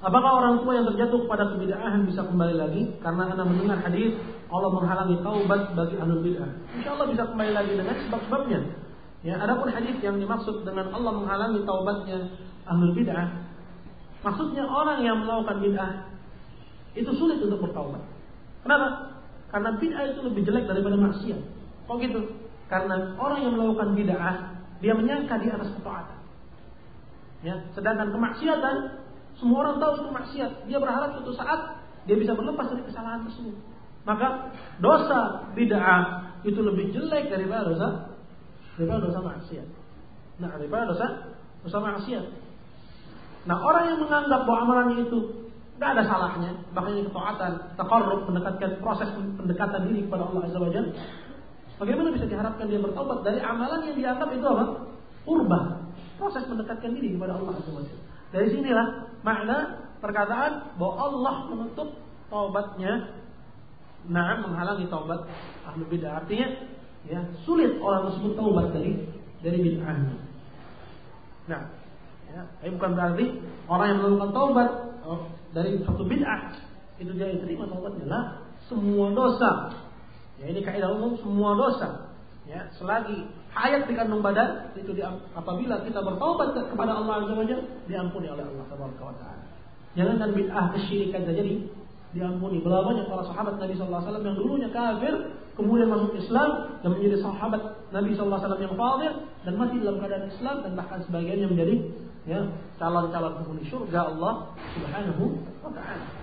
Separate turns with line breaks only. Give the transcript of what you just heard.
Apakah orang tua yang terjatuh kepada kebid'ahan bisa kembali lagi? Karena Anda mendengar hadis Allah menghalangi taubat bagi ahlul bid'ah. Insyaallah bisa kembali lagi dengan sebab-sebabnya. Ya, adapun hadis yang dimaksud dengan Allah menghalangi taubatnya ahlul bid'ah, maksudnya orang yang melakukan bid'ah itu sulit untuk bertaubat. Kenapa? Karena bid'ah itu lebih jelek daripada maksiat. Kok gitu? Karena orang yang melakukan bid'ah dia menyangka di atas ketaatan. Ya, sedangkan kemaksiatan semua orang tahu itu maksiat. Dia berharap suatu saat dia bisa berlepas dari kesalahan tersebut. Maka dosa bid'ah itu lebih jelek daripada dosa maksiat. Nah, daripada dosa maksiat. Nah, orang yang menganggap bahwa amalannya itu tidak ada salahnya, bahkan ini ketaatan, taqarrub, mendekatkan proses pendekatan diri kepada Allah Azza wa Jalla, bagaimana bisa diharapkan dia bertaubat dari amalan yang dianggap itu apa? Qurbah, proses mendekatkan diri kepada Allah Azza wa Jalla. Dari sinilah makna perkataan bahwa Allah menutup taubatnya, menghalangi taubat ahli bid'ah. Artinya, ya, sulit orang tersebut taubat dari bid'ahnya. Nah, ya, ini bukan berarti orang yang melakukan taubat dari satu bid'ah itu dia diterima taubatnya. Lah, semua dosa. Ya, ini kaidah umum, semua dosa. Ya, selagi hayat di kandung badan itu apabila kita bertaubat kepada Allah Azza wa Jalla diampuni oleh Allah Tabaraka wa Taala. Jangankan bid'ah kesyirikan saja diampuni. Berapa banyak para sahabat Nabi sallallahu alaihi wasallam yang dulunya kafir kemudian masuk Islam dan menjadi sahabat Nabi sallallahu alaihi wasallam yang fadhil dan mati dalam keadaan Islam, dan bahkan sebagiannya menjadi calon-calon penghuni surga Allah Subhanahu wa taala.